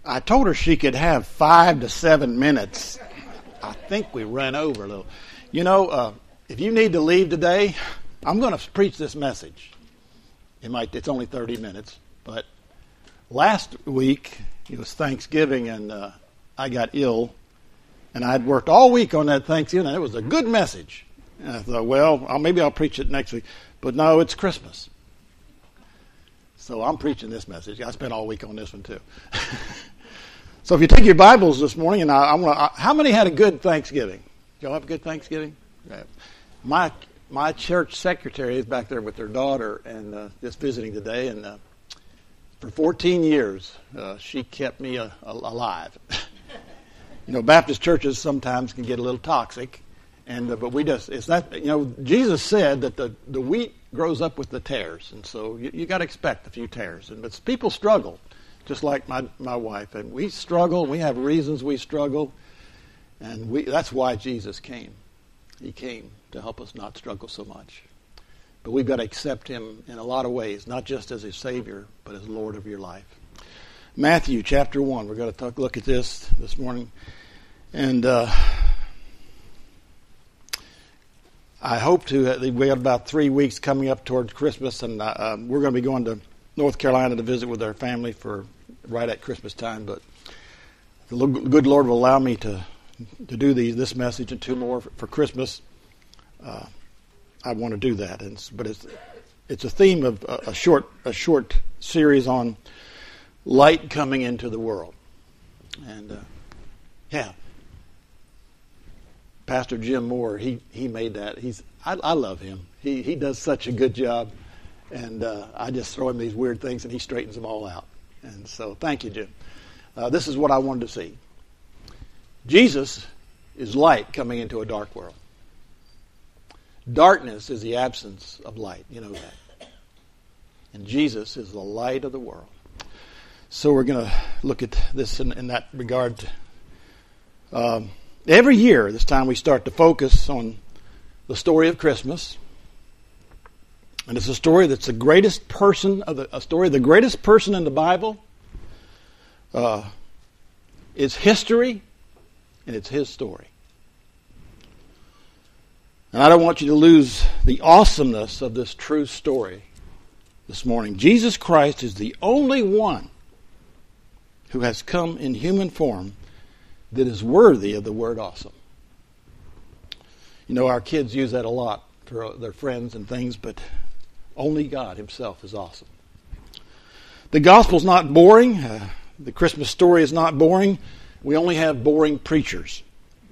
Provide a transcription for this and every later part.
I told her she could have 5 to 7 minutes. I think we ran over a little. You know, if you need to leave today, I'm going to preach this message. It's only 30 minutes, but last week it was Thanksgiving, and I got ill, and I'd worked all week on that Thanksgiving, and it was a good message. And I thought, well, maybe I'll preach it next week. But no, it's Christmas. So I'm preaching this message. I spent all week on this one too. So if you take your Bibles this morning, and how many had a good Thanksgiving? Did y'all have a good Thanksgiving? Yeah. My church secretary is back there with their daughter and just visiting today, and for 14 years she kept me alive. You know, Baptist churches sometimes can get a little toxic, but Jesus said that the wheat grows up with the tares, and so you got to expect a few tares. But people struggle, just like my wife, and we struggle. We have reasons we struggle, and that's why Jesus came. He came to help us not struggle so much. But we've got to accept him in a lot of ways, not just as a Savior, but as Lord of your life. Matthew chapter 1. We're going to look at this morning. And I hope we have about 3 weeks coming up towards Christmas, and we're going to be going to North Carolina to visit with our family right at Christmas time. But the good Lord will allow me to do this message and 2 more for Christmas. I want to do that, but it's a theme of a short series on light coming into the world, and Pastor Jim Moore, he made that. I love him. He does such a good job, and I just throw him these weird things, and he straightens them all out. And so, thank you, Jim. This is what I wanted to see. Jesus is light coming into a dark world. Darkness is the absence of light. You know that. And Jesus is the light of the world. So we're going to look at this in that regard. Every year, this time we start to focus on the story of Christmas. And it's a story that's the greatest person of the greatest person in the Bible. It's history, and it's his story. And I don't want you to lose the awesomeness of this true story this morning. Jesus Christ is the only one who has come in human form that is worthy of the word awesome. You know, our kids use that a lot for their friends and things, but only God himself is awesome. The gospel's not boring. The Christmas story is not boring. We only have boring preachers.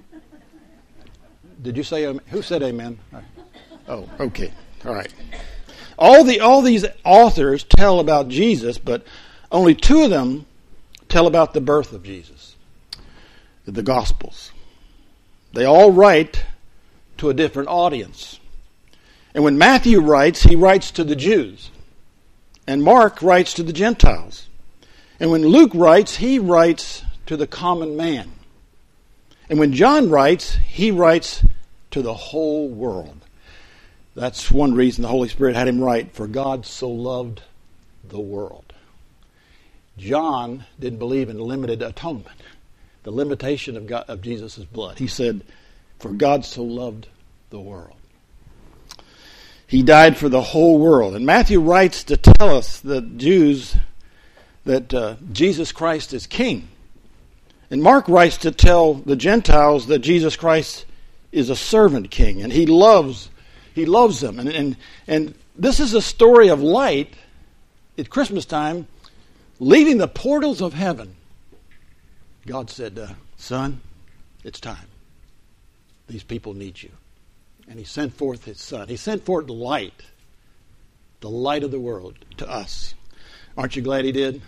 Did you say amen? Who said amen? Oh, okay. All right. All these authors tell about Jesus, but only 2 of them tell about the birth of Jesus. The Gospels. They all write to a different audience. And when Matthew writes, he writes to the Jews. And Mark writes to the Gentiles. And when Luke writes, he writes to the common man. And when John writes, he writes to the whole world. That's one reason the Holy Spirit had him write, for God so loved the world. John didn't believe in limited atonement, the limitation of Jesus' blood. He said, for God so loved the world. He died for the whole world. And Matthew writes to tell us, the Jews, that Jesus Christ is king. And Mark writes to tell the Gentiles that Jesus Christ is a servant king, and he loves them. And this is a story of light at Christmas time, leaving the portals of heaven. God said, son, it's time. These people need you. And he sent forth his son. He sent forth light, the light of the world, to us. Aren't you glad he did?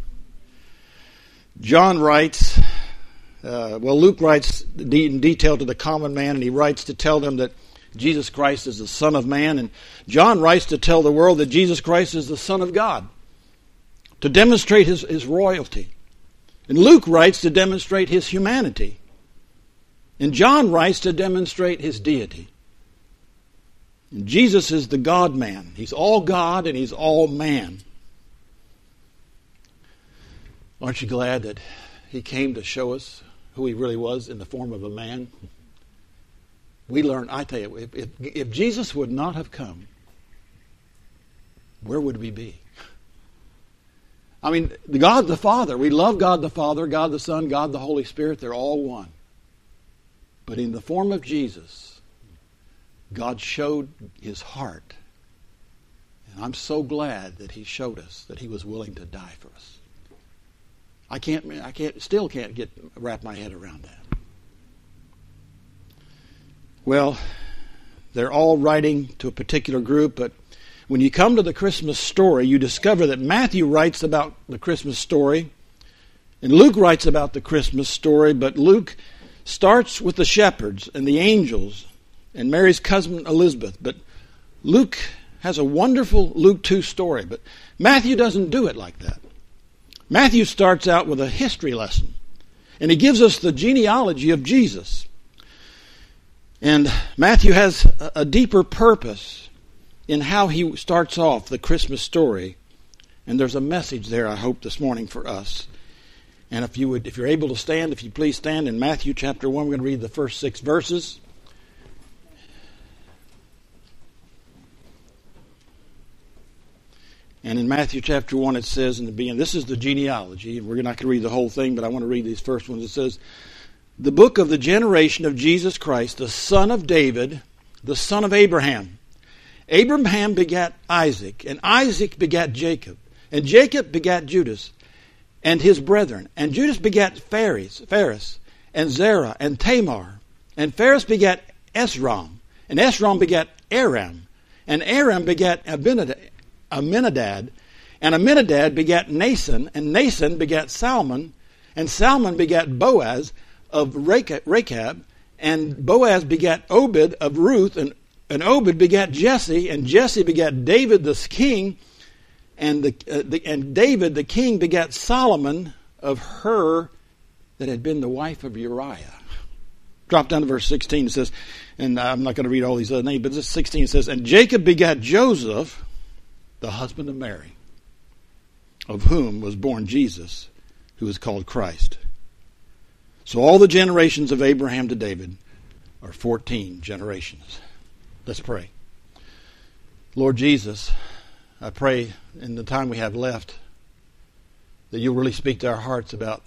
John writes, Luke writes in detail to the common man, and he writes to tell them that Jesus Christ is the Son of Man. And John writes to tell the world that Jesus Christ is the Son of God, to demonstrate his royalty. And Luke writes to demonstrate his humanity. And John writes to demonstrate his deity. And Jesus is the God-man. He's all God and he's all man. Aren't you glad that he came to show us who he really was in the form of a man? We learn, I tell you, if Jesus would not have come, where would we be? I mean, God the Father, we love God the Father, God the Son, God the Holy Spirit, they're all one. But in the form of Jesus, God showed his heart. And I'm so glad that he showed us that he was willing to die for us. I still can't wrap my head around that. Well, they're all writing to a particular group, but when you come to the Christmas story, you discover that Matthew writes about the Christmas story, and Luke writes about the Christmas story, but Luke starts with the shepherds and the angels and Mary's cousin Elizabeth. But Luke has a wonderful Luke 2 story, but Matthew doesn't do it like that. Matthew starts out with a history lesson, and he gives us the genealogy of Jesus. And Matthew has a deeper purpose in how he starts off the Christmas story. And there's a message there, I hope, this morning for us. And if you're able to stand, if you please stand in Matthew chapter 1, we're going to read the first 6 verses. And in Matthew chapter 1 it says in the beginning, this is the genealogy. We're not going to read the whole thing, but I want to read these first ones. It says, the book of the generation of Jesus Christ, the son of David, the son of Abraham. Abraham begat Isaac, and Isaac begat Jacob, and Jacob begat Judas and his brethren. And Judas begat Phares, and Zerah, and Tamar. And Phares begat Esrom, and Esrom begat Aram, and Aram begat Aminadab, and Aminadab begat Nason, and Nason begat Salmon, and Salmon begat Boaz of Rechab, and Boaz begat Obed of Ruth, and Obed begat Jesse, and Jesse begat David the king, and David the king begat Solomon of her that had been the wife of Uriah. Drop down to verse 16. It says, and I'm not going to read all these other names, but this 16 says, and Jacob begat Joseph, the husband of Mary, of whom was born Jesus, who is called Christ. So all the generations of Abraham to David are 14 generations. Let's pray. Lord Jesus, I pray in the time we have left that you'll really speak to our hearts about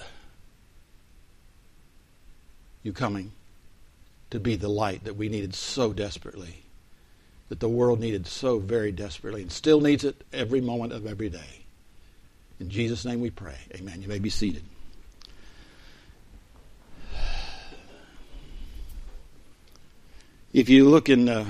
you coming to be the light that we needed so desperately, that the world needed so very desperately, and still needs it every moment of every day. In Jesus' name we pray. Amen. You may be seated. If you look in,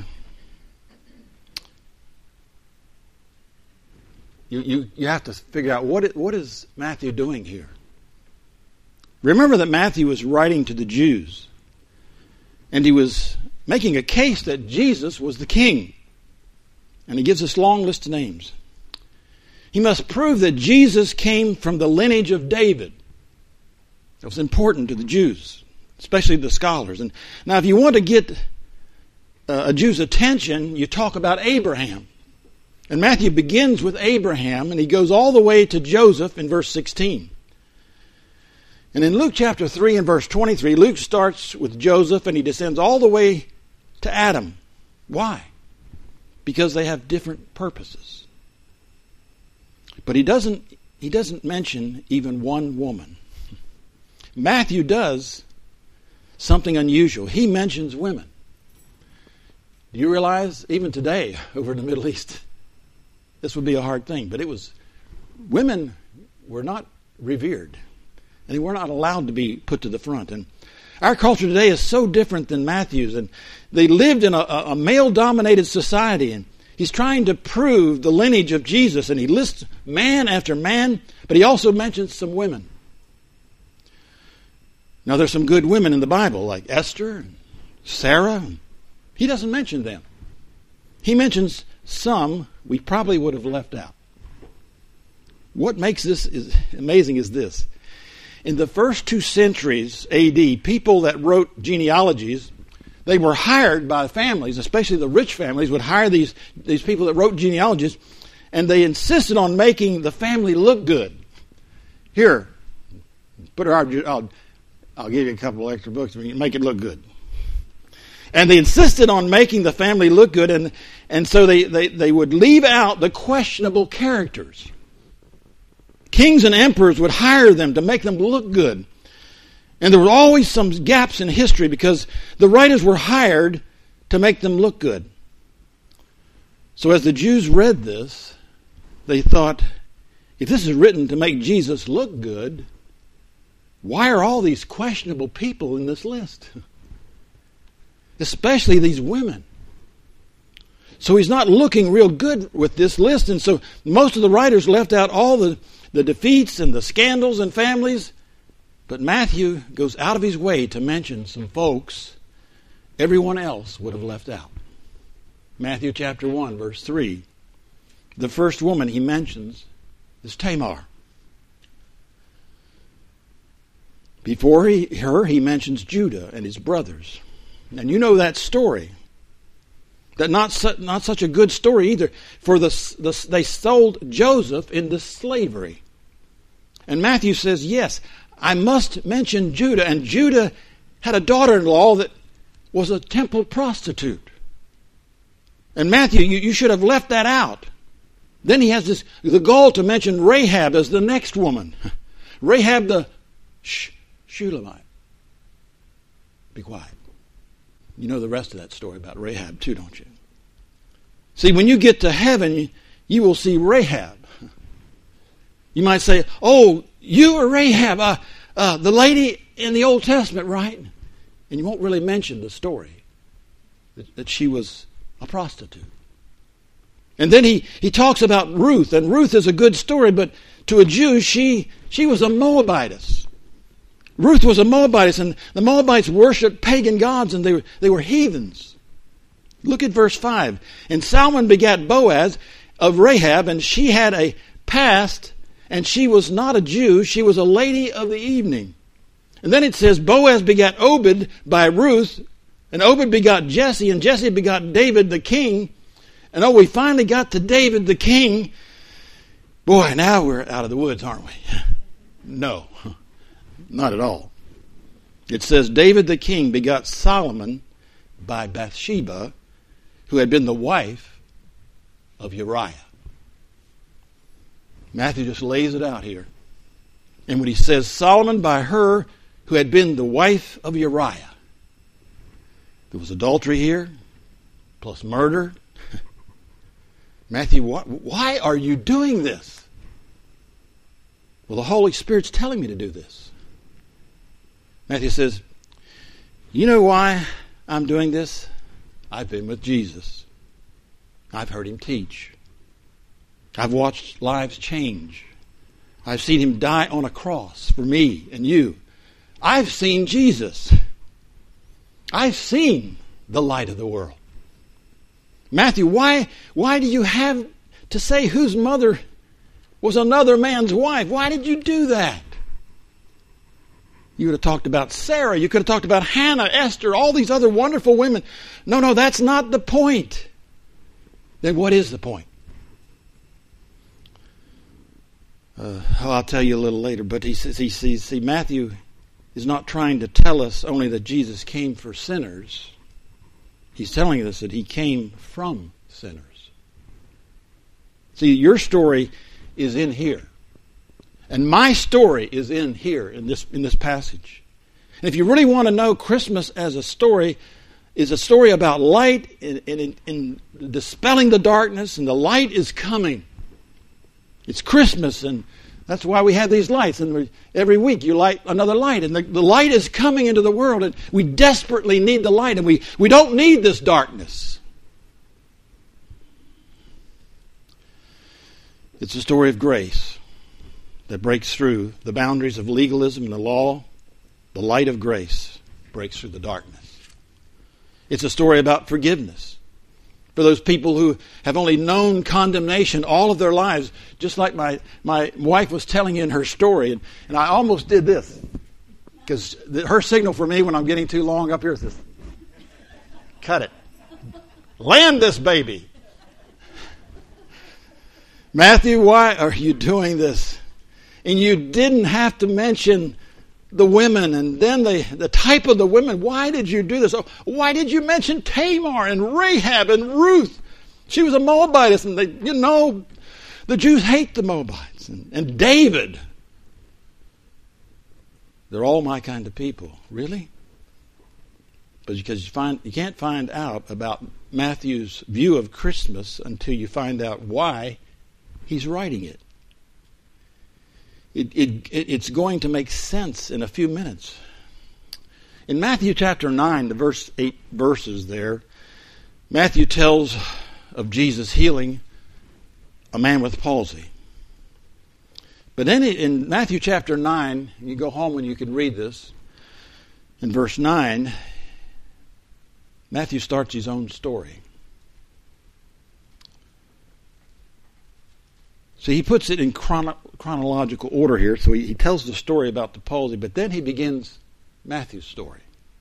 you have to figure out what is Matthew doing here. Remember that Matthew was writing to the Jews, and he was making a case that Jesus was the king. And he gives this long list of names. He must prove that Jesus came from the lineage of David. That was important to the Jews, especially the scholars. And now if you want to get a Jew's attention, you talk about Abraham. And Matthew begins with Abraham, and he goes all the way to Joseph in verse 16. And in Luke chapter 3 and verse 23, Luke starts with Joseph, and he descends all the way to Adam. Why? Because they have different purposes. But he doesn't mention even one woman. Matthew does something unusual. He mentions women. Do you realize, even today, over in the Middle East, this would be a hard thing. But women were not revered. And they were not allowed to be put to the front. And our culture today is so different than Matthew's. And they lived in a male-dominated society. And he's trying to prove the lineage of Jesus. And he lists man after man. But he also mentions some women. Now, there's some good women in the Bible, like Esther and Sarah. He doesn't mention them. He mentions some we probably would have left out. What makes this amazing is this. In the first 2 centuries A.D., people that wrote genealogies, they were hired by families, especially the rich families would hire these people that wrote genealogies, and they insisted on making the family look good. Here, Put her out. I'll give you a couple extra books and make it look good. And they insisted on making the family look good, and so they would leave out the questionable characters. Kings and emperors would hire them to make them look good. And there were always some gaps in history because the writers were hired to make them look good. So as the Jews read this, they thought, if this is written to make Jesus look good, why are all these questionable people in this list? Especially these women. So he's not looking real good with this list, and so most of the writers left out all the defeats and the scandals and families, but Matthew goes out of his way to mention some folks everyone else would have left out. Matthew chapter 1, verse 3. The first woman he mentions is Tamar. Before her, he mentions Judah and his brothers. And you know that story. That not such a good story either. For they sold Joseph into slavery. And Matthew says, yes, I must mention Judah. And Judah had a daughter-in-law that was a temple prostitute. And Matthew, you should have left that out. Then he has the gall to mention Rahab as the next woman. Rahab the Shulamite. Be quiet. You know the rest of that story about Rahab too, don't you? See, when you get to heaven, you will see Rahab. You might say, oh, you are Rahab, the lady in the Old Testament, right? And you won't really mention the story that she was a prostitute. And then he talks about Ruth, and Ruth is a good story, but to a Jew, she was a Moabitess. Ruth was a Moabitess, and the Moabites worshipped pagan gods, and they were heathens. Look at verse 5. And Salmon begat Boaz of Rahab, and she had a past, and she was not a Jew, she was a lady of the evening. And then it says, Boaz begat Obed by Ruth, and Obed begot Jesse, and Jesse begot David the king. And we finally got to David the king. Boy, now we're out of the woods, aren't we? No. Not at all. It says, David the king begot Solomon by Bathsheba, who had been the wife of Uriah. Matthew just lays it out here. And when he says Solomon by her who had been the wife of Uriah, there was adultery here, plus murder. Matthew, why are you doing this? Well, the Holy Spirit's telling me to do this. Matthew says, you know why I'm doing this? I've been with Jesus. I've heard him teach. I've watched lives change. I've seen him die on a cross for me and you. I've seen Jesus. I've seen the light of the world. Matthew, why do you have to say whose mother was another man's wife? Why did you do that? You would have talked about Sarah. You could have talked about Hannah, Esther, all these other wonderful women. No, that's not the point. Then what is the point? I'll tell you a little later. But he says, Matthew is not trying to tell us only that Jesus came for sinners. He's telling us that he came from sinners. See, your story is in here. And my story is in here, in this passage. And if you really want to know, Christmas as a story is a story about light in dispelling the darkness, and the light is coming. It's Christmas, and that's why we have these lights. And every week you light another light, and the light is coming into the world, and we desperately need the light, and we don't need this darkness. It's a story of grace that breaks through the boundaries of legalism and the law. The light of grace breaks through the darkness. It's a story about forgiveness for those people who have only known condemnation all of their lives, just like my wife was telling you in her story. And I almost did this, because her signal for me when I'm getting too long up here is this. Cut it. Land this baby. Matthew, why are you doing this? And you didn't have to mention the women, and then the type of the women. Why did you do this? Oh, why did you mention Tamar and Rahab and Ruth? She was a Moabitess, and the Jews hate the Moabites. And David. They're all my kind of people. Really? But because you can't find out about Matthew's view of Christmas until you find out why he's writing it. It's going to make sense in a few minutes. In Matthew chapter 9, the verse 8 verses there, Matthew tells of Jesus healing a man with palsy. But then in Matthew chapter 9, you go home and you can read this, in verse 9, Matthew starts his own story. So he puts it in chronological order here. So he tells the story about the palsy, but then he begins Matthew's story.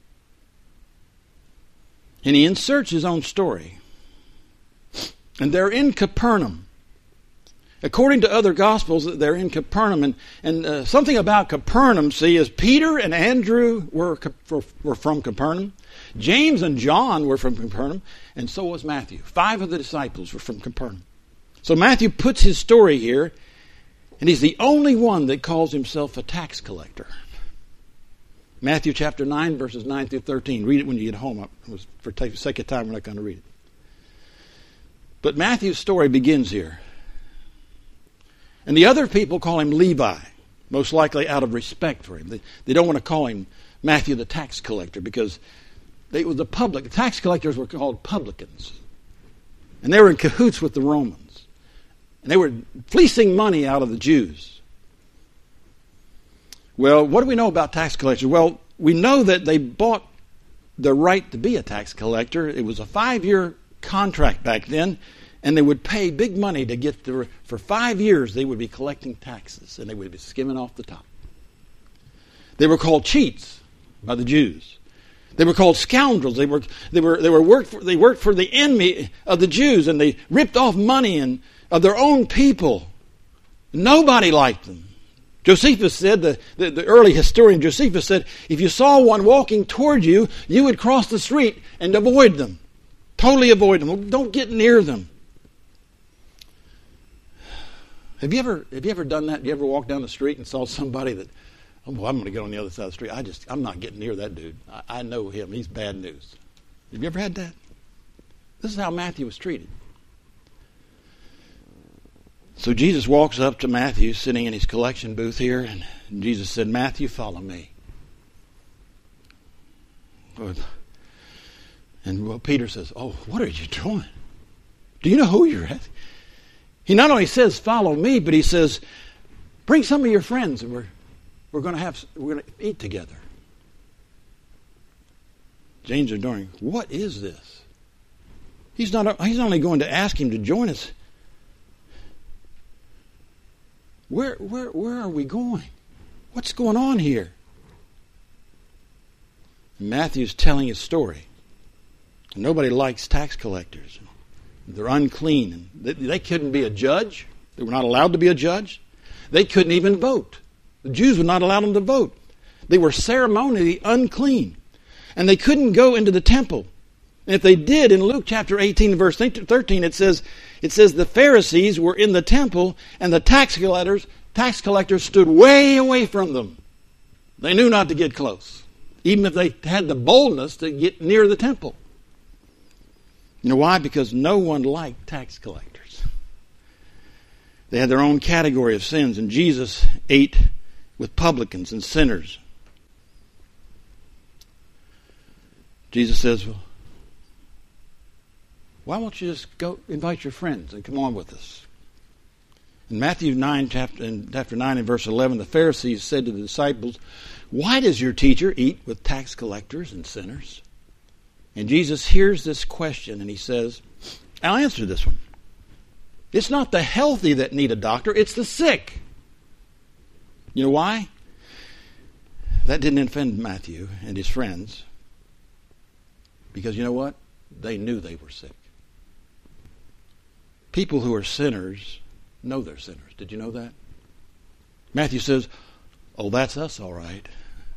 And he inserts his own story. And they're in Capernaum. According to other Gospels, they're in Capernaum. And something about Capernaum, see, is Peter and Andrew were from Capernaum. James and John were from Capernaum. And so was Matthew. 5 of the disciples were from Capernaum. So Matthew puts his story here, and he's the only one that calls himself a tax collector. Matthew chapter 9, verses 9 through 13. Read it when you get home. For the sake of time, we're not going to read it. But Matthew's story begins here. And the other people call him Levi, most likely out of respect for him. They don't want to call him Matthew the tax collector because the tax collectors were called publicans. And they were in cahoots with the Romans. And they were fleecing money out of the Jews. Well, what do we know about tax collectors? Well, we know that they bought the right to be a tax collector. It was a 5-year contract back then, and they would pay big money to get for 5 years they would be collecting taxes, and they would be skimming off the top. They were called cheats by the Jews. They were called scoundrels. They worked for the enemy of the Jews, and they ripped off money of their own people. Nobody liked them. Josephus said, the early historian Josephus said, if you saw one walking toward you, you would cross the street and avoid them. Totally avoid them. Don't get near them. Have you ever done that? You ever walked down the street and saw somebody that, I'm going to go on the other side of the street. I'm not getting near that dude. I know him. He's bad news. Have you ever had that? This is how Matthew was treated. So Jesus walks up to Matthew sitting in his collection booth here, and Jesus said, Matthew, follow me. And Peter says, oh, what are you doing? Do you know who you're at? He not only says, follow me, but he says, bring some of your friends and we're going to eat together. James are doing, what is this? He's not only going to ask him to join us. Where are we going? What's going on here? Matthew's telling his story. Nobody likes tax collectors. They're unclean. They couldn't be a judge. They were not allowed to be a judge. They couldn't even vote. The Jews would not allow them to vote. They were ceremonially unclean. And they couldn't go into the temple. And if they did, in Luke chapter 18, verse 13, it says the Pharisees were in the temple and the tax collectors stood way away from them. They knew not to get close, even if they had the boldness to get near the temple. You know why? Because no one liked tax collectors. They had their own category of sins, and Jesus ate with publicans and sinners. Jesus says, well, why won't you just go invite your friends and come on with us? In Matthew 9, chapter 9 and verse 11, the Pharisees said to the disciples, why does your teacher eat with tax collectors and sinners? And Jesus hears this question and he says, I'll answer this one. It's not the healthy that need a doctor, it's the sick. You know why? That didn't offend Matthew and his friends. Because you know what? They knew they were sick. People who are sinners know they're sinners. Did you know that? Matthew says, oh, that's us all right.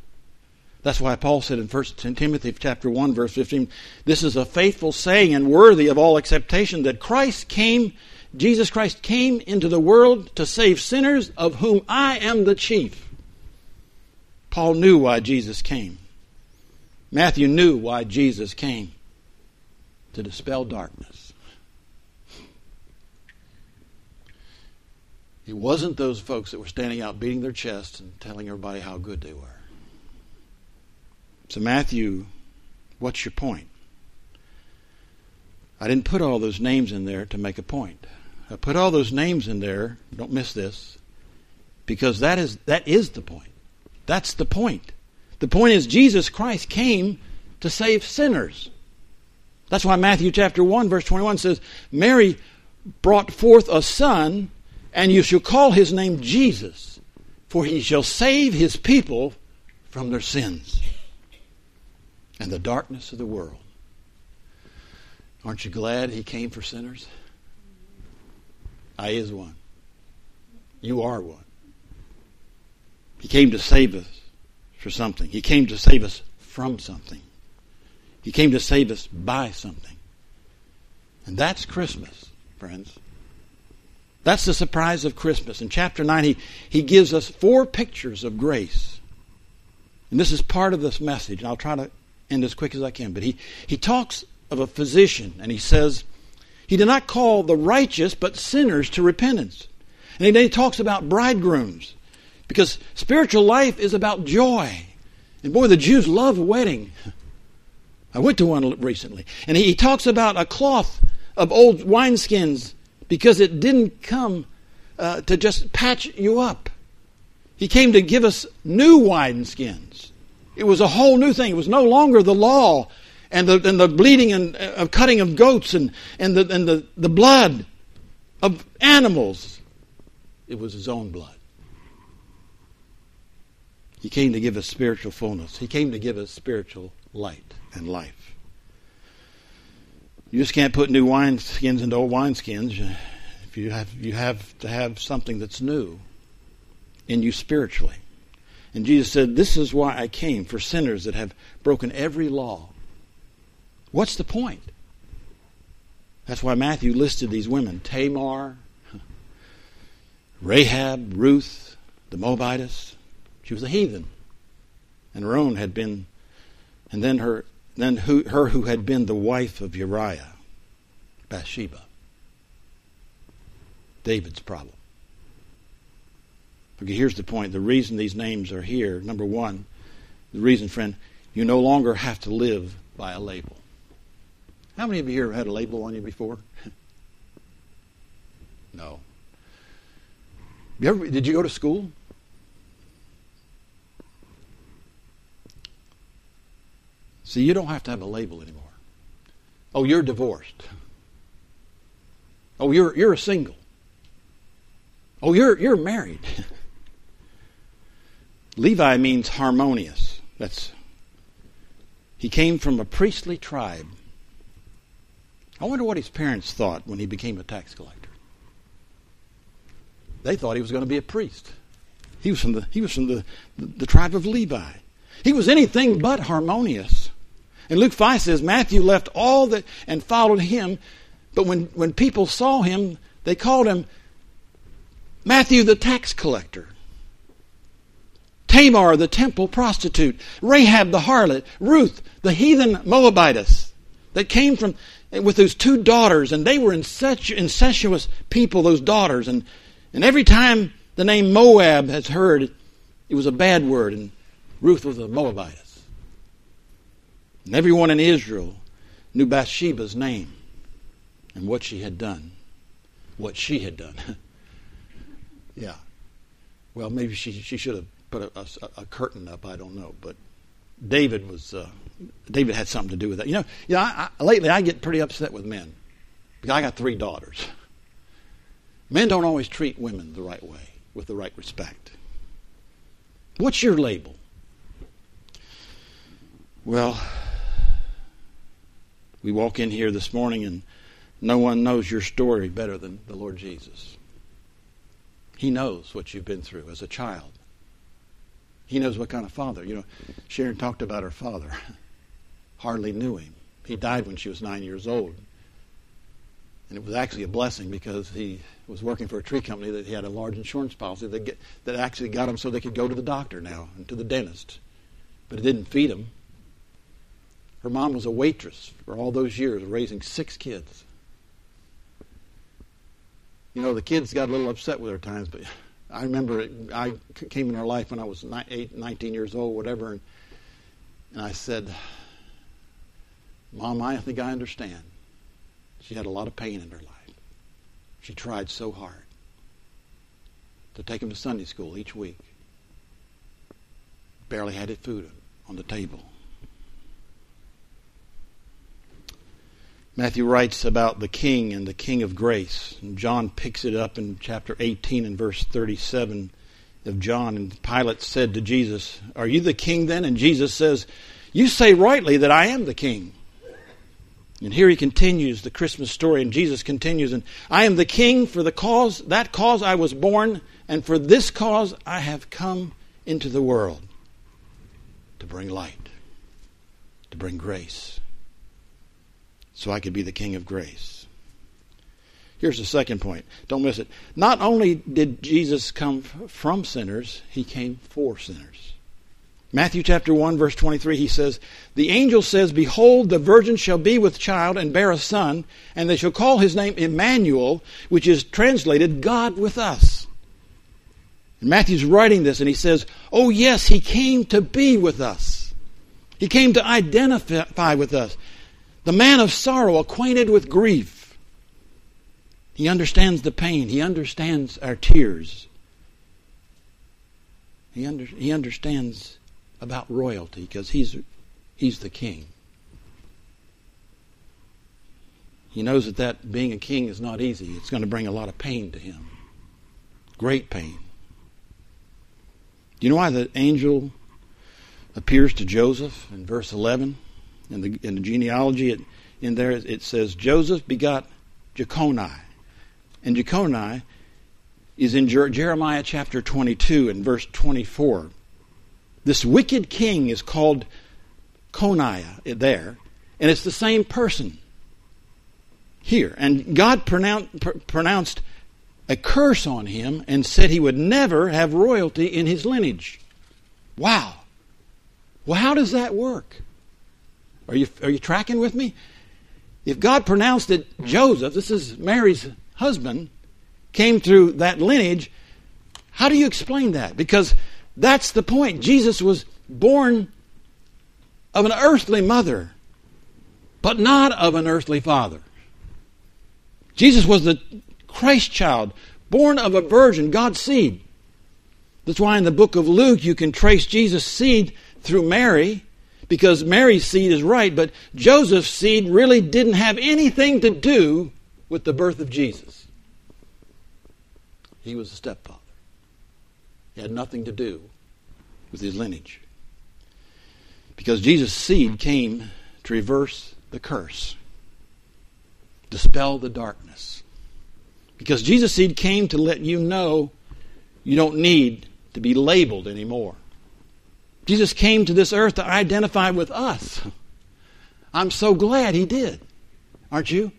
That's why Paul said in 1 Timothy chapter 1, verse 15, this is a faithful saying and worthy of all acceptation that Jesus Christ came into the world to save sinners, of whom I am the chief. Paul knew why Jesus came. Matthew knew why Jesus came. To dispel darkness. It wasn't those folks that were standing out beating their chests and telling everybody how good they were. So Matthew, what's your point? I didn't put all those names in there to make a point. I put all those names in there, don't miss this, because that is the point. That's the point. The point is Jesus Christ came to save sinners. That's why Matthew chapter 1 verse 21 says, Mary brought forth a son, and you shall call his name Jesus, for he shall save his people from their sins and the darkness of the world. Aren't you glad he came for sinners? I is one. You are one. He came to save us for something. He came to save us from something. He came to save us by something. And that's Christmas, friends. That's the surprise of Christmas. In chapter 9, he gives us 4 pictures of grace. And this is part of this message. And I'll try to end as quick as I can. But he talks of a physician, and he says, he did not call the righteous, but sinners to repentance. And then he talks about bridegrooms, because spiritual life is about joy. And boy, the Jews love a wedding. I went to one recently. And he talks about a cloth of old wineskins, because it didn't come to just patch you up. He came to give us new wineskins. It was a whole new thing. It was no longer the law and the bleeding and cutting of goats and the blood of animals. It was his own blood. He came to give us spiritual fullness. He came to give us spiritual light and life. You just can't put new wineskins into old wineskins. If you have to have something that's new in you spiritually. And Jesus said, this is why I came, for sinners that have broken every law. What's the point? That's why Matthew listed these women. Tamar, Rahab, Ruth, the Moabitess. She was a heathen. And her own had been, and then her who had been the wife of Uriah, Bathsheba. David's problem. Okay, here's the point. The reason these names are here, number one, the reason, friend, you no longer have to live by a label. How many of you here have had a label on you before? No. Did you go to school? See, you don't have to have a label anymore. Oh, you're divorced. Oh, you're a single. Oh, you're married. Levi means harmonious. He came from a priestly tribe. I wonder what his parents thought when he became a tax collector. They thought he was going to be a priest. He was from the tribe of Levi. He was anything but harmonious. And Luke 5 says Matthew left all that and followed him. But when people saw him, they called him Matthew the tax collector, Tamar the temple prostitute, Rahab the harlot, Ruth the heathen Moabitess that came from with those 2 daughters, and they were incestuous people, those daughters, and every time the name Moab has heard, it was a bad word, and Ruth was a Moabitess. And everyone in Israel knew Bathsheba's name and what she had done. What she had done. Yeah. Well, maybe she should have put a curtain up. I don't know. But David had something to do with that. Lately I get pretty upset with men. Because I got 3 daughters. Men don't always treat women the right way, with the right respect. What's your label? Well, we walk in here this morning and no one knows your story better than the Lord Jesus. He knows what you've been through as a child. He knows what kind of father. Sharon talked about her father. Hardly knew him. He died when she was 9 years old. And it was actually a blessing because he was working for a tree company that he had a large insurance policy that actually got him so they could go to the doctor now and to the dentist. But it didn't feed him. Her mom was a waitress for all those years, raising 6 kids. The kids got a little upset with her at times, but I remember I came in her life when I was 19 years old, whatever, and I said, Mom, I think I understand. She had a lot of pain in her life. She tried so hard to take him to Sunday school each week. Barely had his food on the table. Matthew writes about the king and the king of grace. And John picks it up in chapter 18 and verse 37 of John. And Pilate said to Jesus, "Are you the king then?" And Jesus says, "You say rightly that I am the king." And here he continues the Christmas story, and Jesus continues, "And I am the king for that cause I was born, and for this cause I have come into the world, to bring light, to bring grace, so I could be the king of grace." Here's the second point. Don't miss it. Not only did Jesus come from sinners, he came for sinners. Matthew chapter 1, verse 23, he says, "The angel says, Behold, the virgin shall be with child and bear a son, and they shall call his name Emmanuel, which is translated God with us." And Matthew's writing this, and he says, oh yes, he came to be with us. He came to identify with us. The man of sorrow, acquainted with grief. He understands the pain. He understands our tears. He understands about royalty because he's the king. He knows that being a king is not easy. It's going to bring a lot of pain to him. Great pain. Do you know why the angel appears to Joseph in verse 11? In the genealogy in there it says, Joseph begot Jeconiah. And Jeconiah is in Jeremiah chapter 22 and verse 24. This wicked king is called Coniah there, and it's the same person here. And God pronounced a curse on him and said he would never have royalty in his lineage. Wow. Well, how does that work? Are you tracking with me? If God pronounced that Joseph, this is Mary's husband, came through that lineage, how do you explain that? Because that's the point. Jesus was born of an earthly mother, but not of an earthly father. Jesus was the Christ child, born of a virgin, God's seed. That's why in the book of Luke you can trace Jesus' seed through Mary, because Mary's seed is right, but Joseph's seed really didn't have anything to do with the birth of Jesus. He was a stepfather. He had nothing to do with his lineage. Because Jesus' seed came to reverse the curse, dispel the darkness. Because Jesus' seed came to let you know you don't need to be labeled anymore. Jesus came to this earth to identify with us. I'm so glad he did. Aren't you?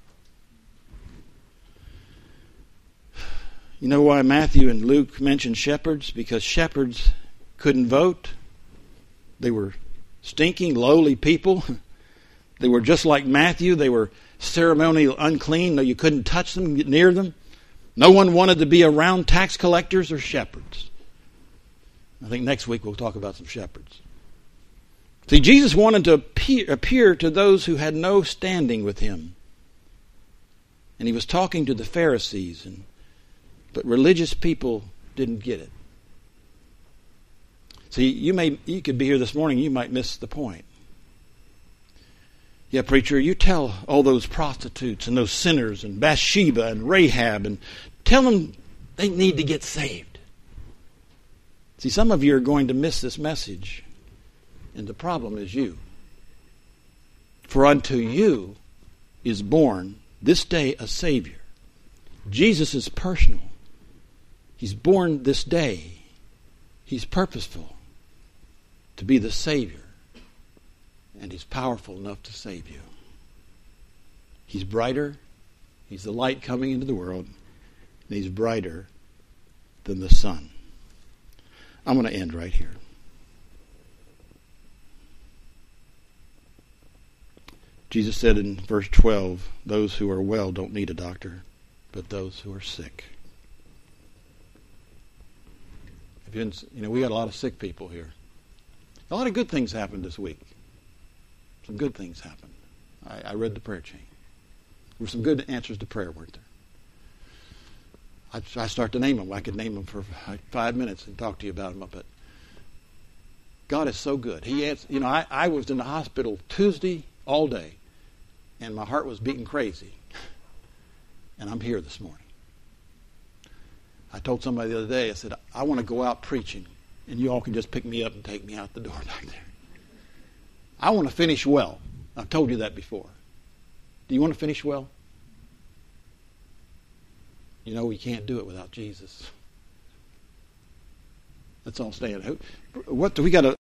You know why Matthew and Luke mention shepherds? Because shepherds couldn't vote. They were stinking, lowly people. They were just like Matthew. They were ceremonially unclean. No, you couldn't touch them, get near them. No one wanted to be around tax collectors or shepherds. I think next week we'll talk about some shepherds. See, Jesus wanted to appear to those who had no standing with him. And he was talking to the Pharisees, but religious people didn't get it. See, you could be here this morning, you might miss the point. Yeah, preacher, you tell all those prostitutes and those sinners and Bathsheba and Rahab and tell them they need to get saved. See, some of you are going to miss this message, and the problem is you. For unto you is born this day a Savior. Jesus is personal. He's born this day. He's purposeful. to be the Savior. And He's powerful enough to save you. He's brighter. He's the light coming into the world. And He's brighter than the sun. I'm going to end right here. Jesus said in verse 12, those who are well don't need a doctor, but those who are sick. We got a lot of sick people here. A lot of good things happened this week. Some good things happened. I read the prayer chain. There were some good answers to prayer, weren't there? I start to name them. I could name them for 5 minutes and talk to you about them. But God is so good. I was in the hospital Tuesday all day, and my heart was beating crazy. And I'm here this morning. I told somebody the other day, I said, I want to go out preaching, and you all can just pick me up and take me out the door back there. I want to finish well. I've told you that before. Do you want to finish well? You know, we can't do it without Jesus. Let's all stand. We got to